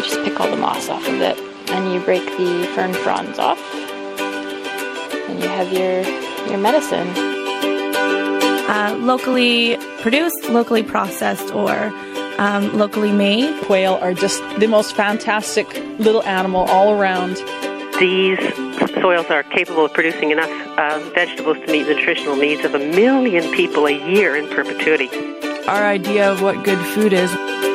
just pick all the moss off of it. And you break the fern fronds off. And you have your medicine. Locally produced, locally processed, or locally made. Quail are just the most fantastic little animal all around. These soils are capable of producing enough vegetables to meet the nutritional needs of 1 million people a year in perpetuity. Our idea of what good food is.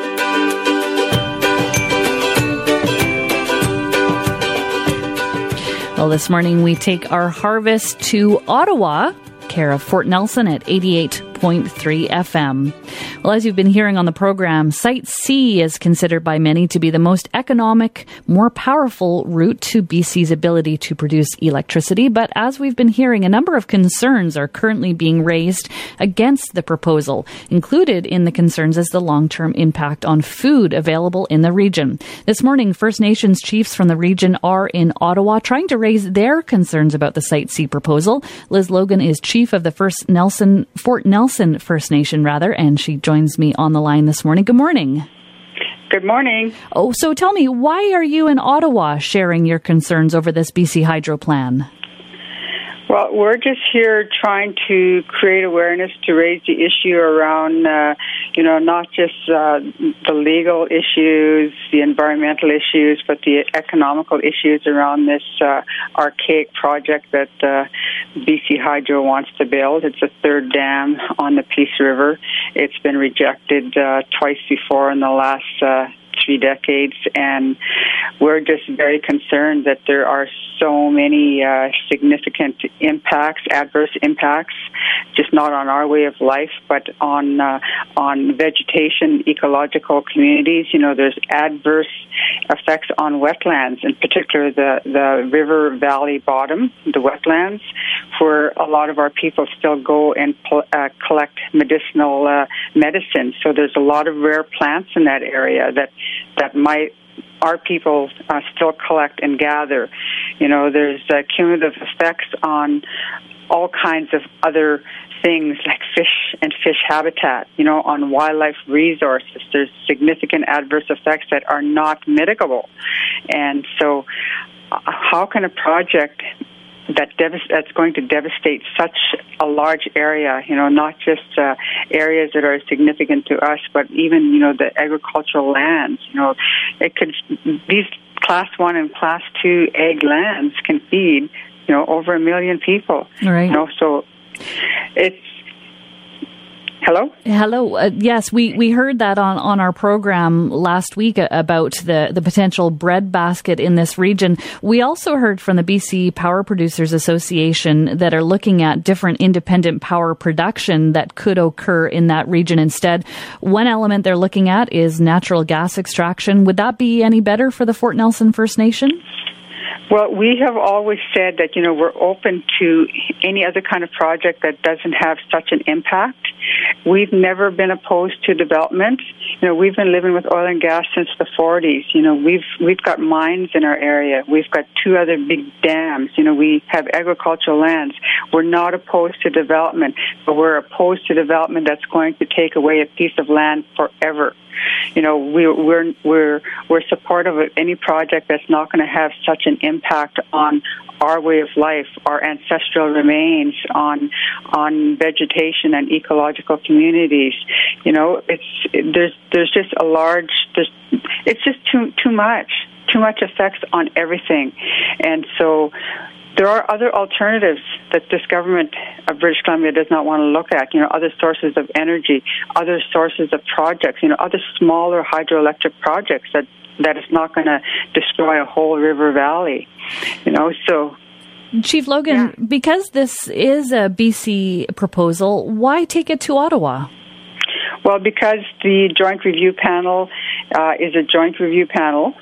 Well, this morning we take our harvest to Ottawa, care of Fort Nelson at 88.3 FM. Well, as you've been hearing on the program, Site C is considered by many to be the most economic, more powerful route to BC's ability to produce electricity. But as we've been hearing, a number of concerns are currently being raised against the proposal. Included in the concerns is the long-term impact on food available in the region. This morning, First Nations chiefs from the region are in Ottawa trying to raise their concerns about the Site C proposal. Liz Logan is chief of the Fort Nelson First Nation, and she joins me on the line this morning. Good morning. Good morning. Oh, so tell me, why are you in Ottawa sharing your concerns over this BC Hydro plan? Well, we're just here trying to create awareness to raise the issue around, not just the legal issues, the environmental issues, but the economical issues around this archaic project that BC Hydro wants to build. It's a third dam on the Peace River. It's been rejected twice before in the last 3 decades, and we're just very concerned that there are so many significant impacts, adverse impacts, just not on our way of life, but on vegetation, ecological communities. There's adverse effects on wetlands, in particular the river valley bottom, the wetlands, where a lot of our people still go and collect medicinal medicine. So there's a lot of rare plants in that area that our people still collect and gather. There's cumulative effects on all kinds of other things like fish and fish habitat, on wildlife resources. There's significant adverse effects that are not mitigable. And so how can a project that's going to devastate such a large area, not just areas that are significant to us, but even, the agricultural lands, these Class 1 and Class 2 ag lands can feed, over 1 million people. Right. So it's... Hello? Hello. Yes, we heard that on our program last week about the potential breadbasket in this region. We also heard from the BC Power Producers Association that are looking at different independent power production that could occur in that region instead. One element they're looking at is natural gas extraction. Would that be any better for the Fort Nelson First Nation? Well, we have always said that, we're open to any other kind of project that doesn't have such an impact. We've never been opposed to development. We've been living with oil and gas since the 40s. We've got mines in our area. We've got 2 other big dams. We have agricultural lands. We're not opposed to development, but we're opposed to development that's going to take away a piece of land forever. We're supportive of any project that's not going to have such an impact on our way of life, our ancestral remains, on vegetation and ecological communities. There's just a large. It's just too much effects on everything, and so. There are other alternatives that this government of British Columbia does not want to look at, other sources of energy, other sources of projects, other smaller hydroelectric projects that is not going to destroy a whole river valley, so... Chief Logan, because this is a BC proposal, why take it to Ottawa? Well, because the Joint Review Panel is a joint review panel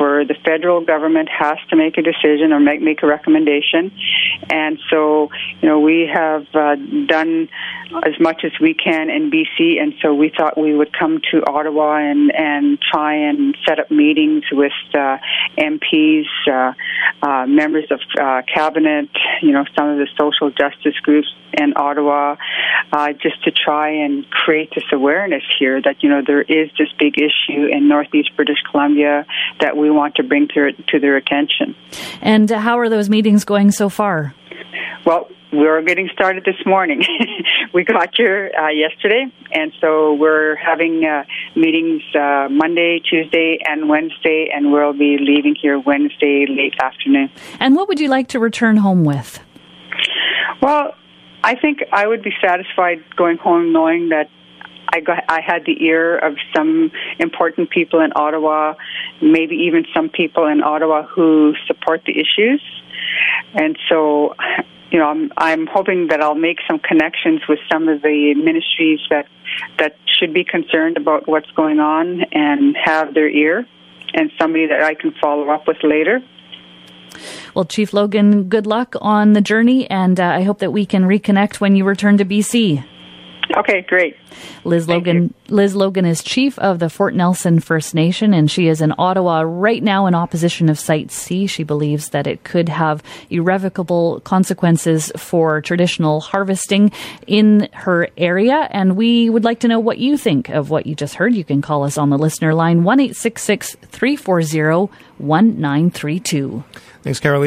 where the federal government has to make a decision or make a recommendation. And so, we have done as much as we can in BC, and so we thought we would come to Ottawa and try and set up meetings with MPs, members of cabinet, some of the social justice groups in Ottawa, just to try and create this awareness here that, there is this big issue in Northeast British Columbia that we want to bring to their attention. And how are those meetings going so far? Well, we're getting started this morning. We got here yesterday, and so we're having meetings Monday, Tuesday, and Wednesday, and we'll be leaving here Wednesday late afternoon. And what would you like to return home with? Well, I think I would be satisfied going home knowing that I had the ear of some important people in Ottawa, maybe even some people in Ottawa who support the issues. And so, I'm hoping that I'll make some connections with some of the ministries that should be concerned about what's going on and have their ear, and somebody that I can follow up with later. Well, Chief Logan, good luck on the journey, and I hope that we can reconnect when you return to BC. Okay, great. Liz Logan is chief of the Fort Nelson First Nation, and she is in Ottawa right now in opposition of Site C. She believes that it could have irrevocable consequences for traditional harvesting in her area. And we would like to know what you think of what you just heard. You can call us on the listener line 1-866-340-1932. Thanks, Caroline.